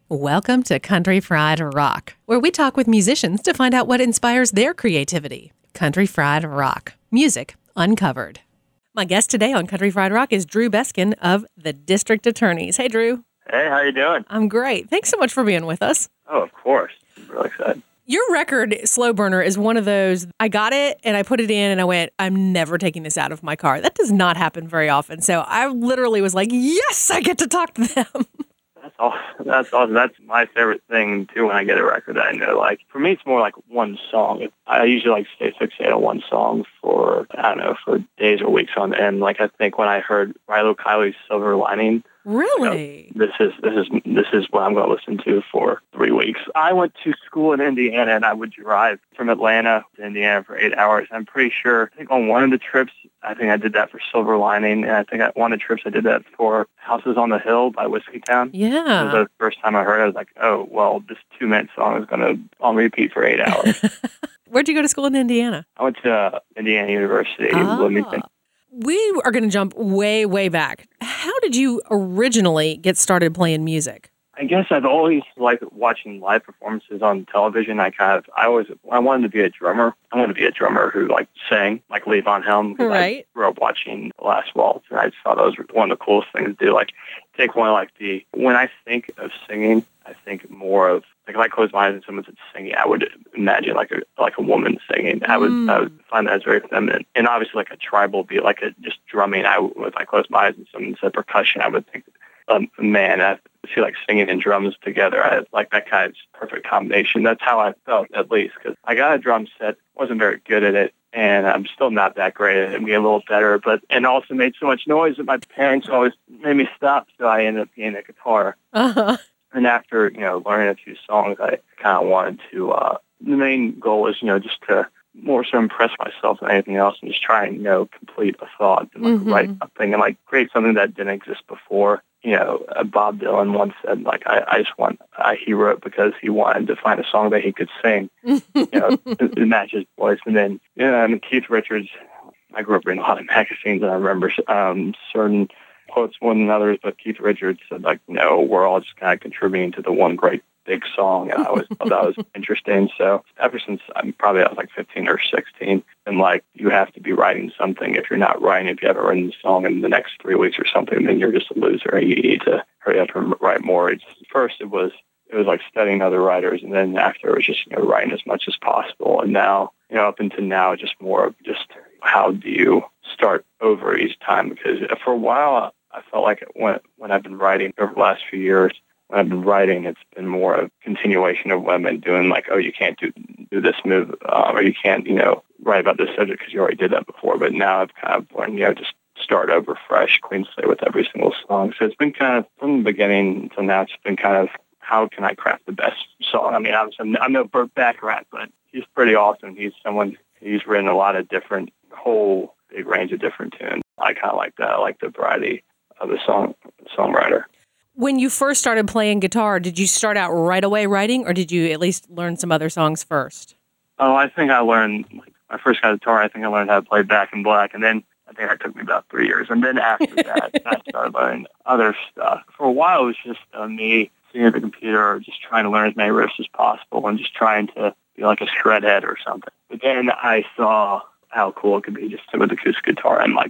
Welcome to Country Fried Rock, where we talk with musicians to find out what inspires their creativity. Country Fried Rock, music uncovered. My guest today on Country Fried Rock is Drew Beskin of the District Attorneys. Hey, Drew. Hey, how you doing? I'm great. Thanks so much for being with us. Oh, of course. I'm really excited. Your record, Slow Burner, is one of those, I got it and I put it in and I went, I'm never taking this out of my car. That does not happen very often. So I literally was like, yes, I get to talk to them. That's awesome. That's awesome. That's my favorite thing, too, when I get a record. I know, like, for me, it's more like one song. I usually, like, stay fixated on one song for, I don't know, for days or weeks on end. Like, I think when I heard Rilo Kiley's Silver Lining, Really? this is what I'm going to listen to for 3 weeks. I went to school in Indiana, and I would drive from Atlanta to Indiana for 8 hours. I'm pretty sure, I think on one of the trips, I think I did that for Silver Lining, and I think one of the trips I did that for Houses on the Hill by Whiskeytown. Yeah. It was the first time I heard it. I was like, oh, well, this 2-minute song is going to on repeat for 8 hours. Where'd you go to school in Indiana? I went to Indiana University in Bloomington. We are going to jump way, way back. How did you originally get started playing music? I guess I've always liked watching live performances on television. I wanted to be a drummer. I wanted to be a drummer who sang, like Levon Helm. Right. I grew up watching The Last Waltz, and I just thought that was one of the coolest things to do. Like, take one when I think of singing, I think more of, like, if I close my eyes and someone said singing, I would imagine like a woman singing. I would find that as very feminine. And obviously like a tribal beat, like just drumming. If I close my eyes and someone said percussion, I would think, man, I feel like singing and drums together. I like that kind of perfect combination. That's how I felt, at least, because I got a drum set, wasn't very good at it, and I'm still not that great at it. I'm getting a little better, and also made so much noise that my parents always made me stop, so I ended up getting a guitar. Uh-huh. And after, learning a few songs, I kind of wanted to, the main goal was, just to more so impress myself than anything else and just try and, complete a thought and write something and create something that didn't exist before. Bob Dylan once said, he wrote because he wanted to find a song that he could sing, to match his voice. And then, Keith Richards, I grew up reading a lot of magazines, and I remember certain quotes more than others, but Keith Richards said, we're all just kind of contributing to the one great big song, and I always thought that was interesting. So ever since I was 15 or 16, and you have to be writing something. If you're not writing, if you haven't written the song in the next 3 weeks or something, then you're just a loser. You need to hurry up and write more. First it was like studying other writers, and then after it was just writing as much as possible. And now, up until now, just more of just how do you start over each time? Because for a while, I felt like when I've been writing over the last few years, when I've been writing, it's been more a continuation of what I've been doing, you can't do this move, or you can't, write about this subject because you already did that before. But now I've kind of learned, just start over fresh, clean slate with every single song. So it's been kind of, from the beginning until now, it's been kind of, how can I craft the best song? I mean, I'm no Burt Bacharach, but he's pretty awesome. He's written a lot of whole big range of different tunes. I kind of like that. I like the variety of the songwriter. When you first started playing guitar, did you start out right away writing, or did you at least learn some other songs first? Oh, I think I learned, my first got a guitar, I think I learned how to play Back in Black, and then I think that took me about 3 years. And then after that, I started learning other stuff. For a while, it was just me sitting at the computer, just trying to learn as many riffs as possible, and just trying to be like a shredhead or something. But then I saw how cool it could be just with acoustic guitar and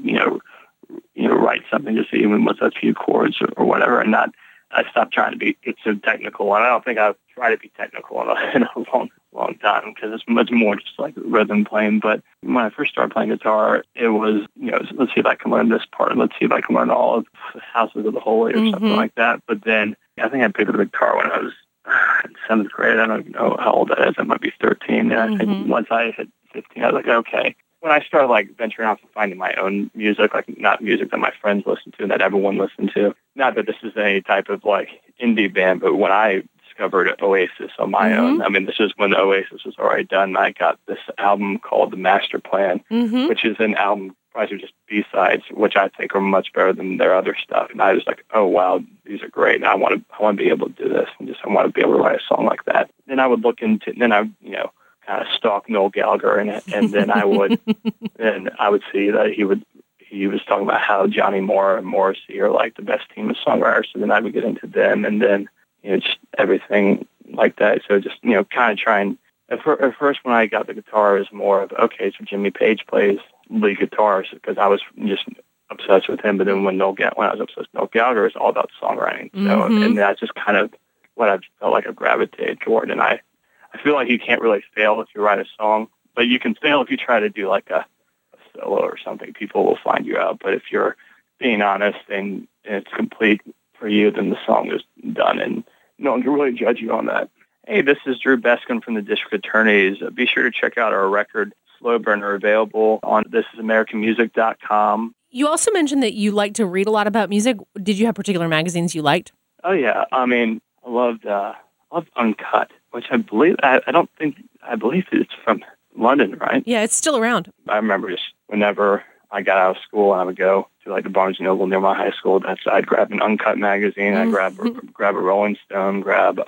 write something just even with a few chords or whatever, and I stopped trying to get so technical. And I don't think I've tried to be technical in a long time, because it's much more just like rhythm playing. But when I first started playing guitar, it was, let's see if I can learn this part. Let's see if I can learn all of Houses of the Holy or something like that. But then I think I picked up the guitar when I was in 7th grade. I don't even know how old that is. I might be 13. And I think once I hit 15, I was like, okay. When I started venturing off and finding my own music, not music that my friends listened to and that everyone listened to, not that this is any type of indie band, but when I discovered Oasis on my own, I mean, this is when Oasis was already done. I got this album called The Master Plan, which is an album probably just B-sides, which I think are much better than their other stuff. And I was like, oh wow, these are great. And I want to be able to do this, and I want to be able to write a song like that. Then I would look into, then I kind of stalk Noel Gallagher, and then I would see that he was talking about how Johnny Moore and Morrissey are the best team of songwriters. So then I would get into them, and then just everything like that. So just, kind of trying. At first, when I got the guitar, it was more of, okay, so Jimmy Page plays lead guitar, because I was just obsessed with him. But then when I was obsessed with Noel Gallagher, it was all about songwriting. So, and that's just kind of what I felt like I gravitated toward. And I feel like you can't really fail if you write a song, but you can fail if you try to do like a solo or something. People will find you out. But if you're being honest and it's complete for you, then the song is done, and no one can really judge you on that. Hey, this is Drew Beskin from the District Attorneys. Be sure to check out our record, Slow Burner, available on thisisamericanmusic.com. You also mentioned that you like to read a lot about music. Did you have particular magazines you liked? Oh, yeah. I mean, I loved Uncut, which I believe it's from London, right? Yeah, it's still around. I remember just whenever I got out of school and I would go to like the Barnes & Noble near my high school, I'd grab an Uncut magazine, I'd grab a Rolling Stone, grab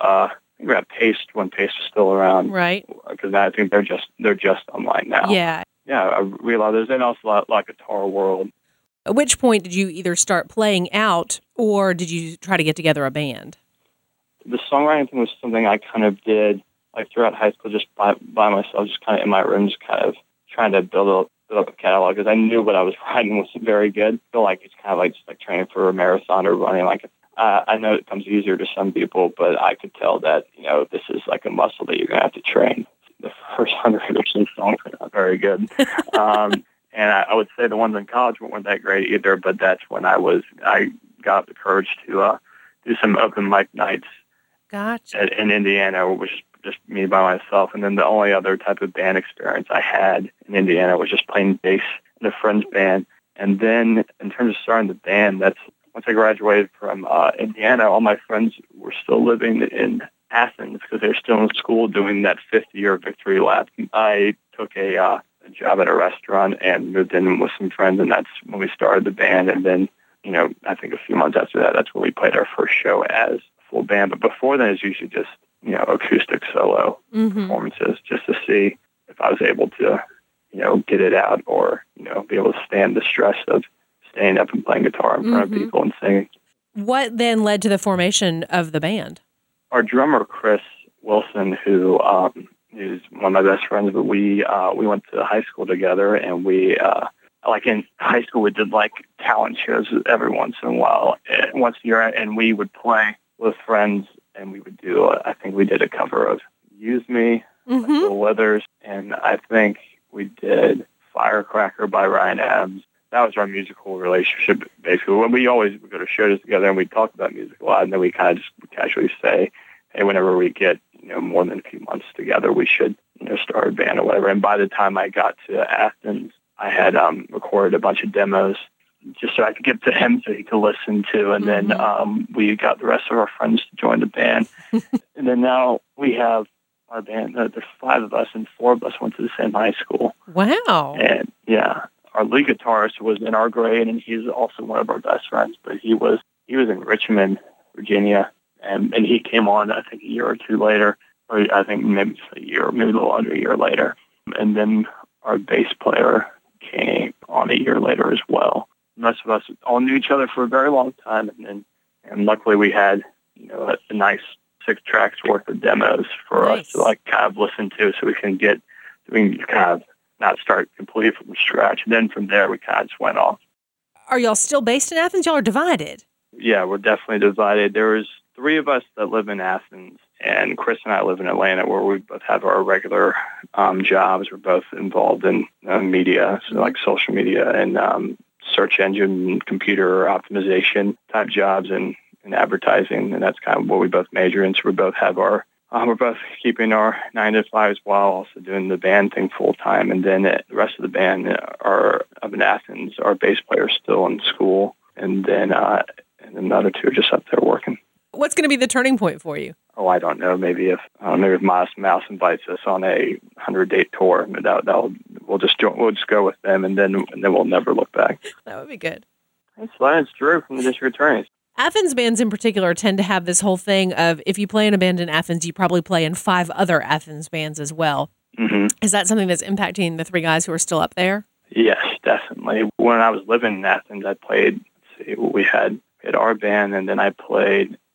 Paste when Paste was still around, right? Because I think they're just online now. Yeah. I realized there's then also like Guitar World. At which point did you either start playing out or did you try to get together a band? The songwriting thing was something I kind of did like throughout high school, just by myself, just kind of in my room, just kind of trying to build up a catalog, because I knew what I was writing was very good. I feel like it's kind of like just like training for a marathon or running. Like I know it comes easier to some people, but I could tell that this is like a muscle that you're gonna have to train. The first 100 or so songs are not very good, and I would say the ones in college weren't that great either. But that's when I got the courage to do some open mic nights. Gotcha. In Indiana, which was just me by myself. And then the only other type of band experience I had in Indiana was just playing bass in a friend's band. And then in terms of starting the band, that's once I graduated from Indiana, all my friends were still living in Athens because they were still in school doing that 50-year victory lap. I took a job at a restaurant and moved in with some friends, and that's when we started the band. And then, I think a few months after that, that's when we played our first show as a full band. But before then, it's usually just acoustic solo performances, just to see if I was able to, get it out or, be able to stand the stress of standing up and playing guitar in front of people and singing. What then led to the formation of the band? Our drummer, Chris Wilson, who is one of my best friends, but we went to high school together, and we, like in high school, we did like talent shows every once in a while, once a year, and we would play with friends. And we would do, I think we did a cover of Use Me, by Bill Withers, and I think we did Firecracker by Ryan Adams. That was our musical relationship, basically. We always would go to shows together, and we'd talk about music a lot, and then we kind of just casually say, hey, whenever we get, more than a few months together, we should, start a band or whatever. And by the time I got to Athens, I had recorded a bunch of demos just so I could give to him so he could listen to. And then we got the rest of our friends to join the band. And then now we have our band. There's 5 of us, and 4 of us went to the same high school. Wow. And, our lead guitarist was in our grade, and he's also one of our best friends. But he was in Richmond, Virginia, and he came on, I think, a year or two later, or I think maybe just a year, maybe a little under a year later. And then our bass player came on a year later as well. Most of us all knew each other for a very long time, and luckily we had a nice 6 tracks worth of demos for us to like kind of listen to, so we can kind of not start completely from scratch. And then from there we kind of just went off. Are y'all still based in Athens? Y'all are divided. Yeah, we're definitely divided. There's 3 of us that live in Athens, and Chris and I live in Atlanta, where we both have our regular jobs. We're both involved in media, so like social media and search engine, computer optimization type jobs and advertising, and that's kind of what we both major in. So we both have we're both keeping our 9 to 5s while also doing the band thing full time. And then the rest of the band are up in Athens. Our bass player is still in school, and then the other 2 are just up there working. What's going to be the turning point for you? Oh, I don't know. Maybe if Modest Mouse invites us on a 100-date tour, we'll just go with them, and then we'll never look back. That would be good. Thanks, Len. It's Drew from the District Attorneys. Athens bands in particular tend to have this whole thing of if you play in a band in Athens, you probably play in 5 other Athens bands as well. Mm-hmm. Is that something that's impacting the 3 guys who are still up there? Yes, definitely. When I was living in Athens, I played. We had our band, and then I played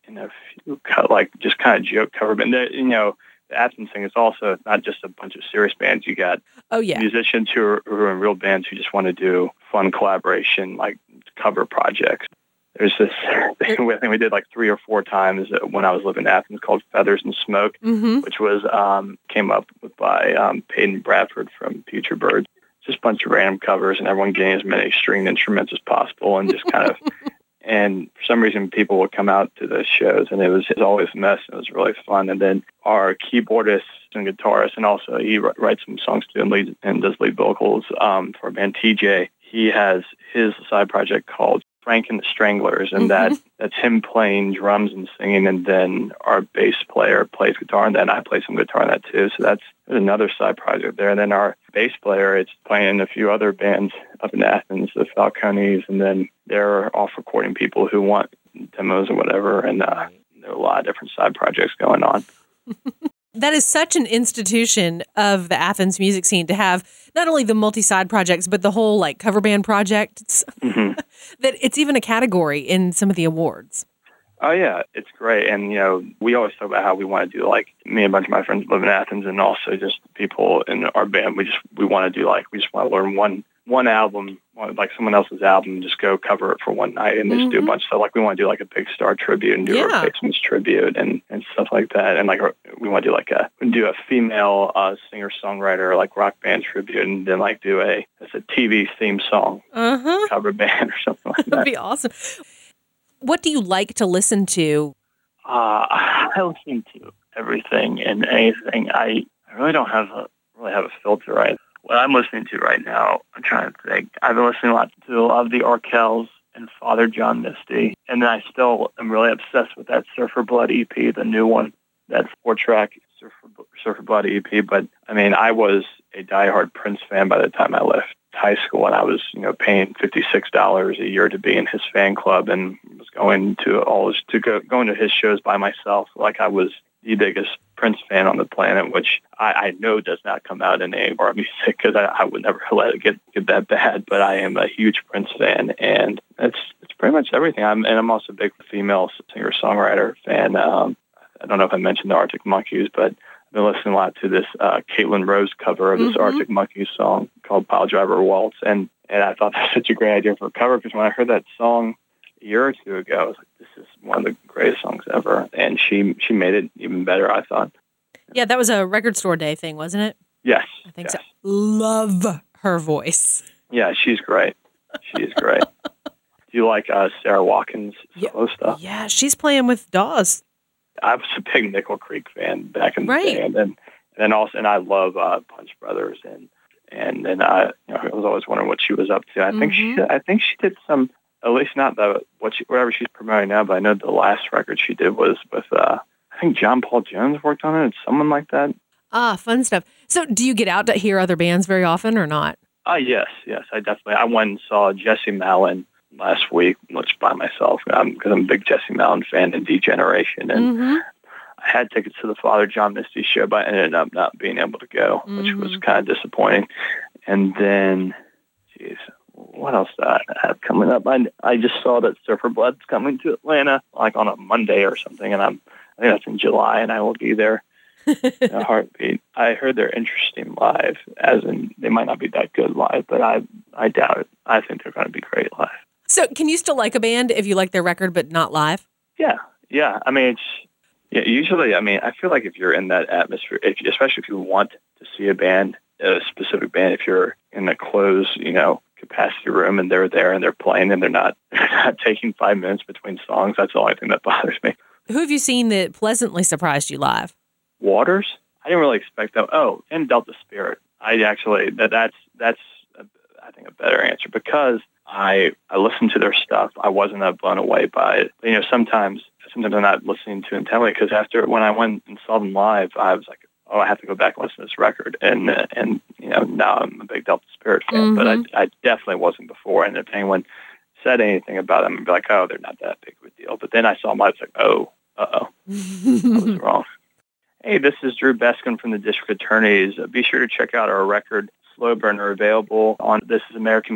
a few just kind of joke cover band. The Athens thing is also not just a bunch of serious bands. You got musicians who are in real bands who just want to do fun collaboration, like cover projects. There's this thing I think we did like 3 or 4 times when I was living in Athens called Feathers and Smoke, which was came up with by Peyton Bradford from Future Birds. Just a bunch of random covers, and everyone getting as many stringed instruments as possible, and just kind of. And for some reason, people would come out to those shows, and it was always a mess. It was really fun. And then our keyboardist and guitarist, and also he writes some songs too and does lead vocals for a band, TJ. He has his side project called Frank and the Stranglers, and that's him playing drums and singing, and then our bass player plays guitar, and then I play some guitar in that too. So there's another side project there. And then our bass player, it's playing in a few other bands up in Athens, the Falcones, and then they're off recording people who want demos or whatever, and there are a lot of different side projects going on. That is such an institution of the Athens music scene to have not only the multi-side projects, but the whole like cover band projects. That it's even a category in some of the awards. Oh, yeah, it's great. And, we always talk about how we want to do, like, me and a bunch of my friends live in Athens, and also just people in our band, we want to do, like, we just want to learn one album, like someone else's album, and just go cover it for one night and just do a bunch of stuff. Like, we want to do, like, a Big Star tribute and do a Replacements tribute and stuff like that. And, like, we want to do a female singer-songwriter, like, rock band tribute, and then, like, do a TV theme song cover band or something like that. That'd be awesome. What do you like to listen to? I listen to everything and anything. I really don't have a filter, right? What I'm listening to right now, I'm trying to think. I've been listening to a lot of the Arkells and Father John Misty, and then I still am really obsessed with that Surfer Blood EP, the new one, that 4-track Surfer Blood EP. But I mean, I was a diehard Prince fan by the time I left high school, and I was, paying $56 a year to be in his fan club, and was going to his shows by myself. Like I was the biggest Prince fan on the planet, which I know does not come out in any of our music because I would never let it get that bad. But I am a huge Prince fan, and it's pretty much everything. I'm also a big female singer-songwriter fan. I don't know if I mentioned the Arctic Monkeys, but I've been listening a lot to this Caitlin Rose cover of this Arctic Monkeys song called Pile Driver Waltz. And I thought that was such a great idea for a cover, because when I heard that song a year or two ago, I was like, this is one of the greatest songs ever. And she made it even better, I thought. Yeah, that was a Record Store Day thing, wasn't it? Yes. I think so. Love her voice. Yeah, she's great. She's great. Do you like Sarah Watkins' solo stuff? Yeah, she's playing with Dawes. I was a big Nickel Creek fan back in the day, and I love Punch Brothers, and then I was always wondering what she was up to. I think she did some, at least not whatever she's promoting now, but I know the last record she did was with I think John Paul Jones worked on it, and someone like that. Fun stuff. So, do you get out to hear other bands very often or not? Yes, I went and saw Jesse Malin last week, much by myself, because I'm a big Jesse Malin fan and D-Generation, and I had tickets to the Father John Misty show, but I ended up not being able to go, which was kind of disappointing. And then, what else do I have coming up? I just saw that Surfer Blood's coming to Atlanta, like on a Monday or something, and I think that's in July, and I will be there in a heartbeat. I heard they're interesting live, as in they might not be that good live, but I doubt it. I think they're going to be great live. So can you still like a band if you like their record but not live? Yeah. I mean, usually, I feel like if you're in that atmosphere, especially if you want to see a specific band, if you're in a closed, capacity room and they're there and they're playing and they're not taking 5 minutes between songs, that's the only thing that bothers me. Who have you seen that pleasantly surprised you live? Waters. I didn't really expect that. Oh, and Delta Spirit. I actually, that's I think a better answer, because I listened to their stuff. I wasn't that blown away by it. Sometimes I'm not listening to intently, because when I went and saw them live, I was like, oh, I have to go back and listen to this record. And now I'm a big Delta Spirit fan, but I definitely wasn't before. And if anyone said anything about them, I'd be like, oh, they're not that big of a deal. But then I saw them, I was like, oh, I was wrong. Hey, this is Drew Beskin from the District Attorneys. Be sure to check out our record, Slow Burner, available on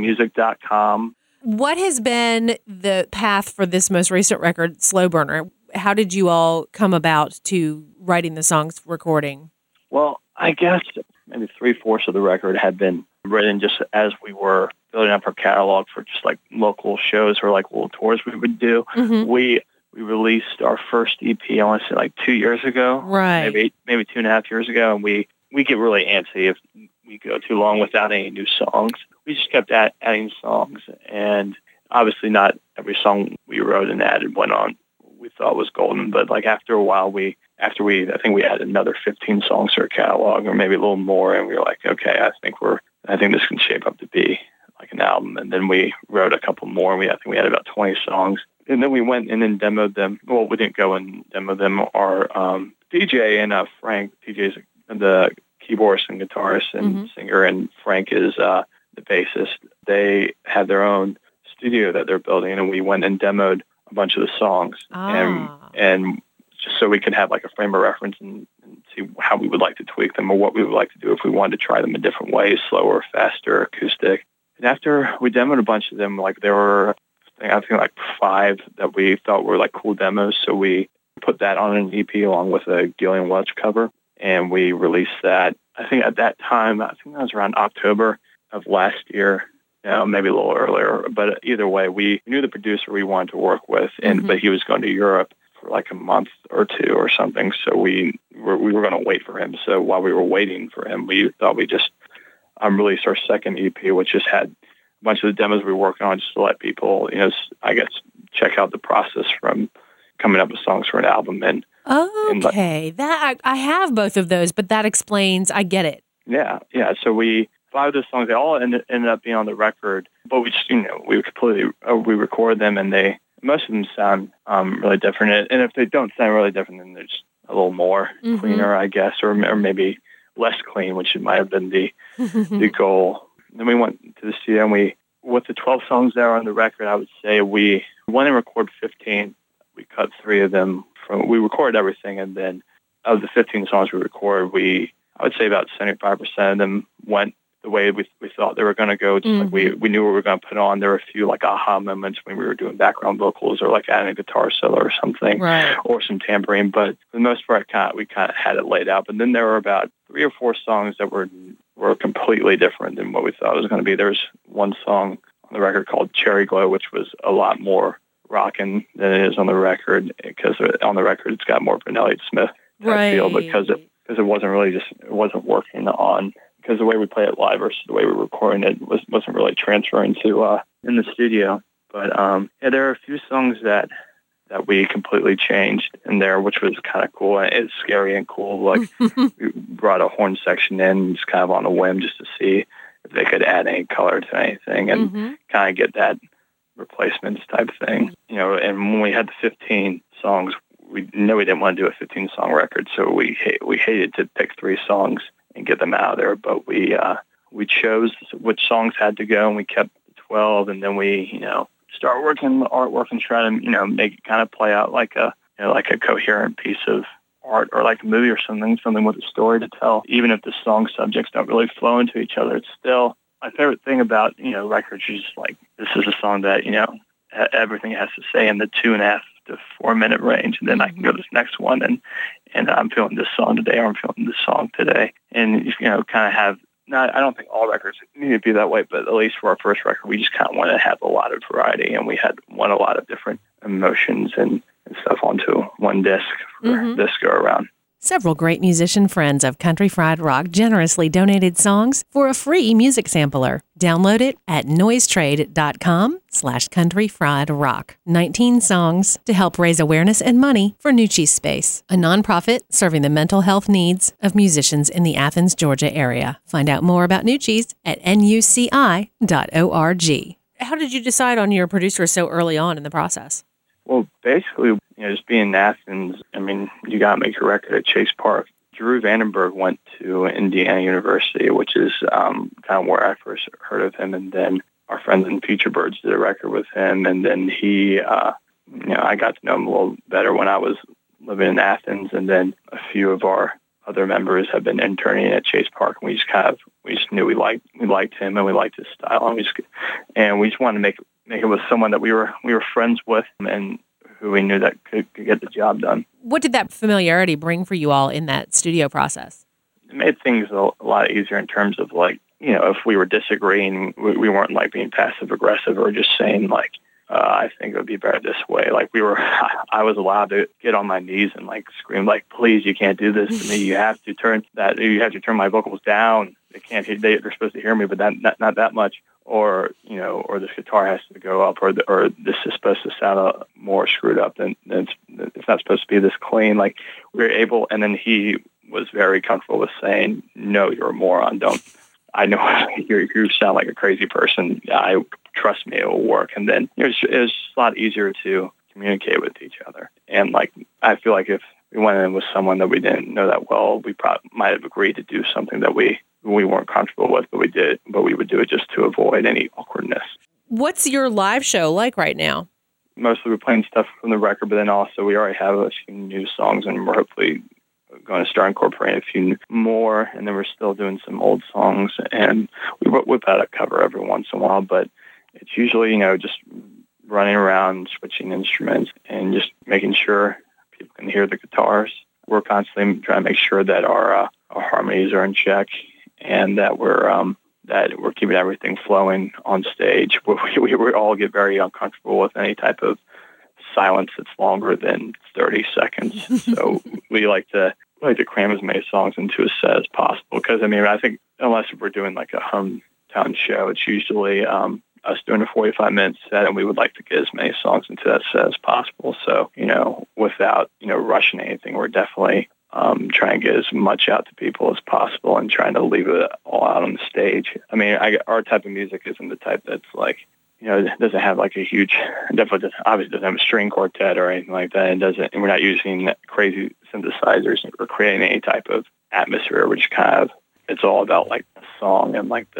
thisisamericanmusic.com. What has been the path for this most recent record, Slow Burner? How did you all come about to writing the songs, recording? Well, I guess maybe 3/4 of the record had been written just as we were building up our catalog for just like local shows or like little tours we would do. Mm-hmm. We released our first EP, I want to say like 2 years ago, Right? maybe 2.5 years ago, and we get really antsy if we go too long without any new songs. We just kept adding songs, and obviously not every song we wrote and added went on we thought was golden, but like after a while I think we had another 15 songs to our catalog, or maybe a little more, and we were like, okay, I think this can shape up to be like an album. And then we wrote a couple more, and I think we had about 20 songs. And then we went in and demoed them. Well, we didn't go and demo them. Our DJ and Frank, DJ's the keyboardist and guitarist and singer, and Frank is the bassist. They had their own studio that they're building, and we went and demoed a bunch of the songs. And just so we could have like a frame of reference and see how we would like to tweak them or what we would like to do if we wanted to try them in different ways, slower, faster, acoustic. And after we demoed a bunch of them, like there were, I think like 5 that we thought were like cool demos. So we put that on an EP along with a Gillian Welch cover, and we released that. I think at that time, that was around October of last year, maybe a little earlier. But either way, we knew the producer we wanted to work with, but he was going to Europe for like a month or 2 or something. So we were going to wait for him. So while we were waiting for him, we thought we just released our second EP, which just had a bunch of the demos we were working on just to let people, I guess, check out the process from coming up with songs for an album. That I have both of those, but that explains, I get it. Yeah. So 5 of those songs, they all ended up being on the record, but we just, we record them, and most of them sound really different. And if they don't sound really different, then they're just a little more cleaner, I guess, or maybe less clean, which might have been the goal. Then we went to the studio, and with the 12 songs there on the record, I would say we went and recorded 15. We cut 3 of them. We recorded everything, and then of the 15 songs we recorded, I would say about 75% of them went the way we thought they were going to go. Just like we knew what we were going to put on. There were a few like aha moments when we were doing background vocals or like adding a guitar solo or something, right, or some tambourine. But for the most part, we kind of had it laid out. But then there were about 3 or 4 songs that were completely different than what we thought it was going to be. There's one song on the record called Cherry Glow, which was a lot more rocking than it is on the record, because on the record it's got more of an Elliott Smith type feel, because it wasn't working on, because the way we play it live versus the way we were recording it wasn't really transferring to in the studio. But there are a few songs that we completely changed in there, which was kind of cool. It's scary and cool. Like we brought a horn section in just kind of on a whim, just to see if they could add any color to anything and kind of get that replacements type thing. And when we had the 15 songs, we knew we didn't want to do a 15-song record, so we hated to pick 3 songs and get them out of there. But we chose which songs had to go, and we kept the 12, and then we start working on the artwork and try to make it kind of play out like a coherent piece of art, or like a movie or something with a story to tell. Even if the song subjects don't really flow into each other, it's still my favorite thing about records is like, this is a song that everything has to say in the 2.5 to 4 minute range, and then I can go to this next one, and I'm feeling this song today, or I'm feeling this song today, and kind of have. I don't think all records need to be that way, but at least for our first record, we just kind of wanted to have a lot of variety, and we want a lot of different emotions and stuff onto one disc for this go around. Several great musician friends of Country Fried Rock generously donated songs for a free music sampler. Download it at noisetrade.com/countryfriedrock. 19 songs to help raise awareness and money for Nucci Space, a nonprofit serving the mental health needs of musicians in the Athens, Georgia area. Find out more about Nucci's at nuci.org. How did you decide on your producer so early on in the process? Well, basically, just being in Athens, you got to make a record at Chase Park. Drew Vandenberg went to Indiana University, which is kind of where I first heard of him. And then our friends in Future Birds did a record with him. And then he, I got to know him a little better when I was living in Athens. And then a few of our other members have been interning at Chase Park. And we just knew we liked him, and we liked his style. And we just wanted to make it with someone that we were friends with, and who we knew that could get the job done. What did that familiarity bring for you all in that studio process? It made things a lot easier in terms of like, if we were disagreeing, we weren't like being passive aggressive or just saying like, I think it would be better this way. Like I was allowed to get on my knees and like scream like, please, you can't do this to me. You have to turn my vocals down. They can't hear, they're supposed to hear me, but not that much. Or, or this guitar has to go up, or this is supposed to sound more screwed up than it's not supposed to be this clean. Like we were able, and then he was very comfortable with saying, no, you're a moron. I know you sound like a crazy person. Trust me, it will work. And then it was a lot easier to communicate with each other. And like, I feel like if we went in with someone that we didn't know that well, we probably might have agreed to do something that we weren't comfortable with, but we would do it just to avoid any awkwardness. What's your live show like right now? Mostly we're playing stuff from the record, but then also we already have a few new songs, and we're hopefully going to start incorporating a few more, and then we're still doing some old songs, and we whip out a cover every once in a while, but it's usually, just running around, switching instruments, and just making sure people can hear the guitars. We're constantly trying to make sure that our harmonies are in check, and that we're keeping everything flowing on stage. We all get very uncomfortable with any type of silence that's longer than 30 seconds. So we like to cram as many songs into a set as possible. Because I think unless we're doing like a hometown show, it's usually us doing a 45-minute set, and we would like to get as many songs into that set as possible. So without rushing anything, we're definitely trying to get as much out to people as possible and trying to leave it all out on the stage. I mean, our type of music isn't the type that's like, it doesn't have like a huge, obviously doesn't have a string quartet or anything like that. And we're not using crazy synthesizers or creating any type of atmosphere, which it's all about like the song and like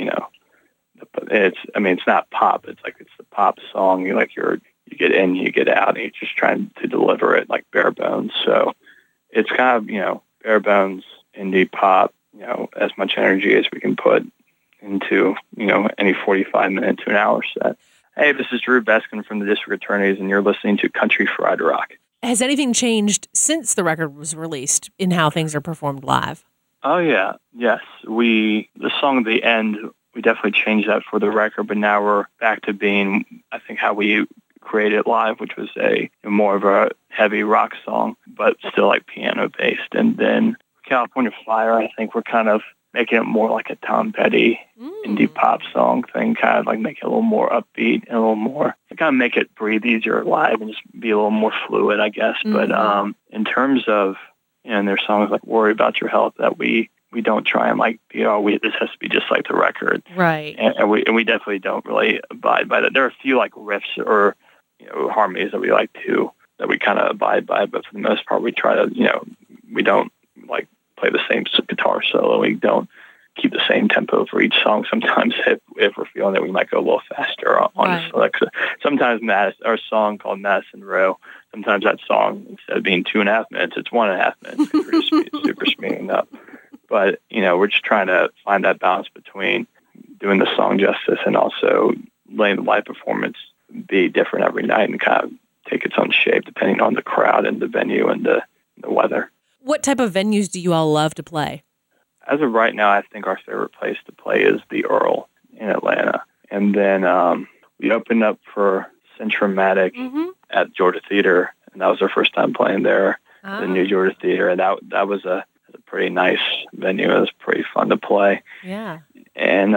it's not pop. It's the pop song. You get in, you get out, and you're just trying to deliver it like bare bones. So it's kind of, bare bones indie pop, as much energy as we can put into, any 45-minute to an hour set. Hey, this is Drew Beskin from the District Attorneys, and you're listening to Country Fried Rock. Has anything changed since the record was released in how things are performed live? Oh, yeah. Yes. The song at the end, we definitely changed that for the record, but now we're back to being, I think, how we created it live, which was more of a heavy rock song, but still like piano based. And then California Fire, I think we're kind of making it more like a Tom Petty indie pop song thing, kind of like make it a little more upbeat and a little more, kind of make it breathe easier live and just be a little more fluid, I guess. Mm-hmm. But in terms of, and there's songs like Worry About Your Health that we don't try and like be, this has to be just like the record. Right. And we definitely don't really abide by that. There are a few like riffs or, harmonies that we like to, that we kind of abide by, but for the most part, we try to, we don't like play the same guitar solo. We don't keep the same tempo for each song. Sometimes if we're feeling that we might go a little faster on a select. Sometimes our song called Madison Row, sometimes that song, instead of being 2.5 minutes, it's 1.5 minutes. We're super speeding up. But, we're just trying to find that balance between doing the song justice and also letting the live performance be different every night and kind of take its own shape depending on the crowd and the venue and the weather. What type of venues do you all love to play? As of right now, I think our favorite place to play is the Earl in Atlanta. And then we opened up for Centromatic at Georgia Theater, and that was our first time playing there, the new Georgia Theater. And that was a pretty nice venue. It was pretty fun to play. Yeah. And,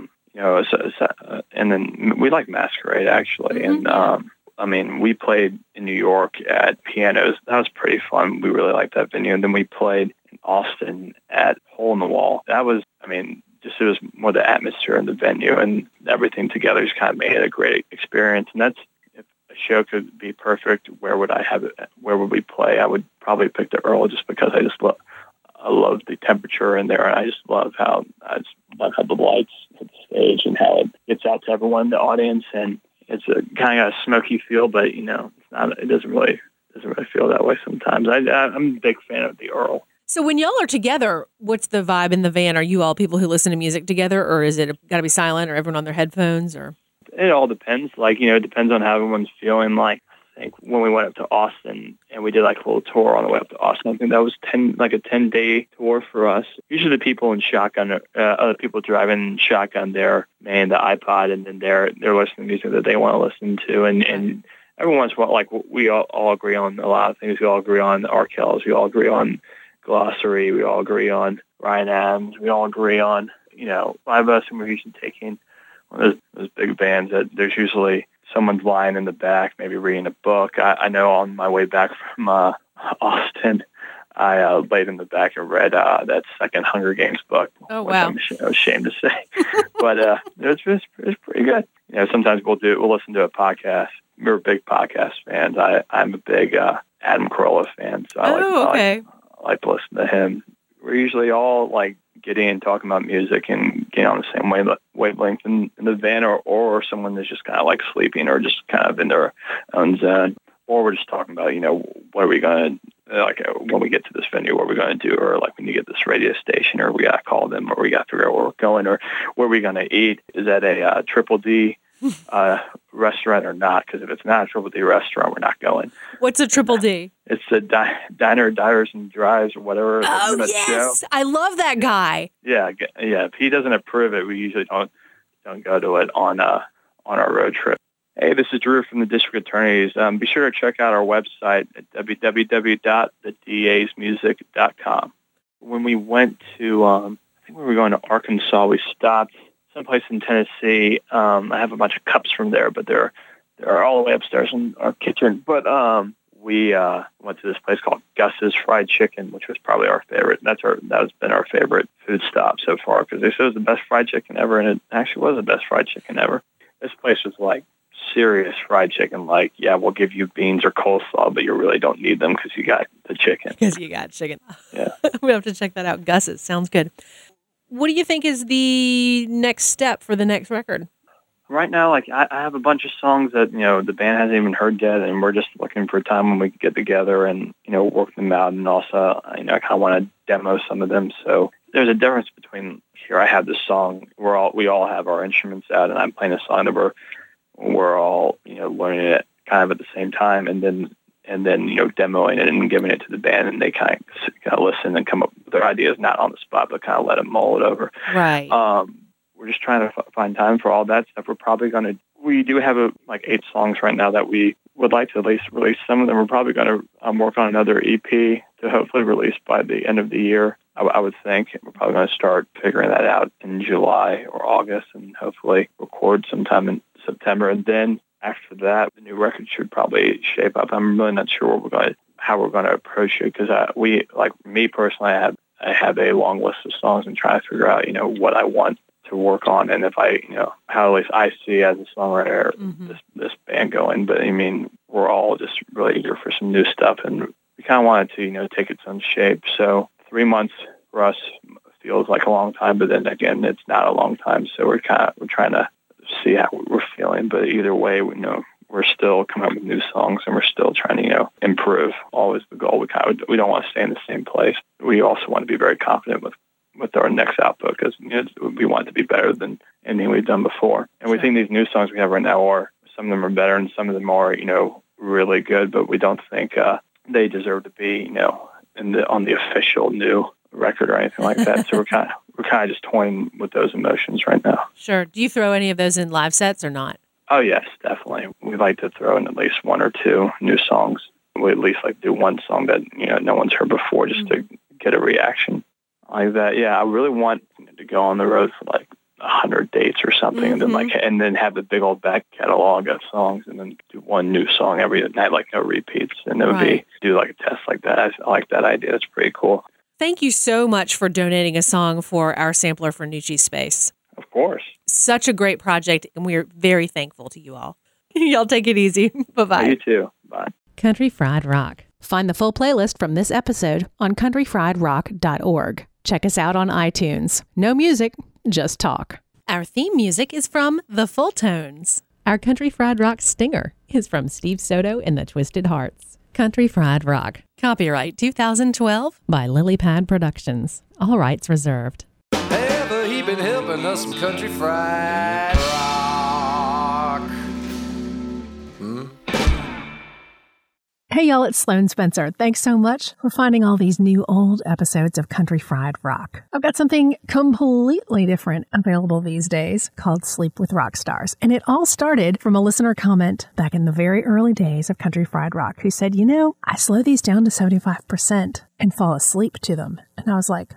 and then we like Masquerade, actually. And, we played in New York at Pianos. That was pretty fun. We really liked that venue. And then we played in Austin at Hole in the Wall. That was, it was more the atmosphere and the venue and everything together just kind of made it a great experience. And that's, if a show could be perfect, where would I have it? Where would we play? I would probably pick the Earl just because I love the temperature in there, and I just love how the lights hit the stage and how it gets out to everyone in the audience, and it's a kind of a smoky feel, but it's not. It doesn't really feel that way sometimes. I'm a big fan of the Earl. So when y'all are together, what's the vibe in the van? Are you all people who listen to music together, or is it got to be silent, or everyone on their headphones, or? It all depends. It depends on how everyone's feeling. Like think when we went up to Austin and we did like a little tour on the way up to Austin, I think that was a 10-day tour for us. Usually the people in shotgun, other people driving shotgun, they're man the iPod, and then they're listening to music that they want to listen to, and every once in a while, like we all agree on a lot of things. We all agree on R. Kelly's. We all agree on Glossary. We all agree on Ryan Adams. We all agree on, Five of Us, and we're usually taking one of those big bands that there's usually someone's lying in the back, maybe reading a book. I know on my way back from Austin, I laid in the back and read that second Hunger Games book. Oh, wow. I'm ashamed to say. But it's pretty good. Sometimes we'll listen to a podcast. We're big podcast fans. I'm a big Adam Carolla fan, so I like to listen to him. We're usually all like getting and talking about music and getting on the same wavelength in the van, or someone that's just kind of like sleeping or just kind of in their own zone, or we're just talking about, what are we going to, like when we get to this venue, what are we going to do, or like when you get this radio station, or we got to call them, or we got to figure out where we're going, or where are we going to eat? Is that a Triple D restaurant or not? Because if it's not a Triple D restaurant, we're not going. What's a Triple D? It's the Diner, Diners and Drives, or whatever. Oh, yes. Show. I love that guy. Yeah. If he doesn't approve it, we usually don't go to it on our road trip. Hey, this is Drew from the District Attorneys. Be sure to check out our website at www.thedasmusic.com. When we went to, I think we were going to Arkansas, we stopped someplace in Tennessee. I have a bunch of cups from there, but they're all the way upstairs in our kitchen. But we went to this place called Gus's Fried Chicken, which was probably our favorite. That has been our favorite food stop so far, because they said it was the best fried chicken ever, and it actually was the best fried chicken ever. This place was like serious fried chicken. Like, yeah, we'll give you beans or coleslaw, but you really don't need them because you got the chicken. Because you got chicken. Yeah. We have to check that out. Gus's sounds good. What do you think is the next step for the next record? Right now, like I have a bunch of songs that the band hasn't even heard yet, and we're just looking for a time when we can get together and work them out. And also, I kind of want to demo some of them. So there's a difference between here. I have this song. We all have our instruments out, and I'm playing a song that we're all learning it kind of at the same time, and then demoing it and giving it to the band, and they kind of listen and come up with their ideas, not on the spot, but kind of let them mull it over. Right. We're just trying to find time for all that stuff. We do have 8 songs right now that we would like to at least release. Some of them we're probably going to work on another EP to hopefully release by the end of the year. I would think we're probably going to start figuring that out in July or August, and hopefully record sometime in September. And then after that, the new record should probably shape up. I'm really not sure how we're going to approach it, because me personally, I have a long list of songs and trying to figure out what I want to work on, and if how at least I see as a songwriter this band going. But I mean, we're all just really eager for some new stuff, and we kind of wanted to take its own shape. So 3 months for us feels like a long time, but then again, it's not a long time. So we're trying to see how we're feeling. But either way, we're still coming up with new songs, and we're still trying to improve. Always the goal. We don't want to stay in the same place. We also want to be very confident with our next output, because we want it to be better than anything we've done before. And we think these new songs we have right now some of them are better, and some of them are really good, but we don't think they deserve to be on the official new record or anything like that. So we're kind of just toying with those emotions right now. Sure. Do you throw any of those in live sets or not? Oh yes, definitely. We like to throw in at least 1 or 2 new songs. We at least like to do one song that no one's heard before, just to get a reaction like that. Yeah, I really want to go on the road for 100 dates or something, and then have the big old back catalog of songs, and then do one new song every night, no repeats, and it would do a test like that. I like that idea. It's pretty cool. Thank you so much for donating a song for our sampler for Nucci Space. Of course. Such a great project, and we are very thankful to you all. Y'all take it easy. Bye-bye. You too. Bye. Country Fried Rock. Find the full playlist from this episode on countryfriedrock.org. Check us out on iTunes. No music, just talk. Our theme music is from The Full Tones. Our Country Fried Rock stinger is from Steve Soto and the Twisted Hearts. Country Fried Rock. Copyright 2012 by Lilypad Productions. All rights reserved. Ever he been helping us some Country Fried Rock? Hey y'all, it's Sloan Spencer. Thanks so much for finding all these new old episodes of Country Fried Rock. I've got something completely different available these days called Sleep with Rock Stars. And it all started from a listener comment back in the very early days of Country Fried Rock who said, I slow these down to 75% and fall asleep to them. And I was like,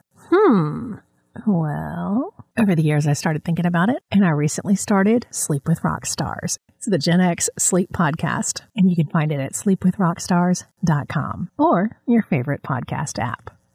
well, over the years I started thinking about it, and I recently started Sleep with Rock Stars. It's the Gen X Sleep Podcast, and you can find it at sleepwithrockstars.com or your favorite podcast app.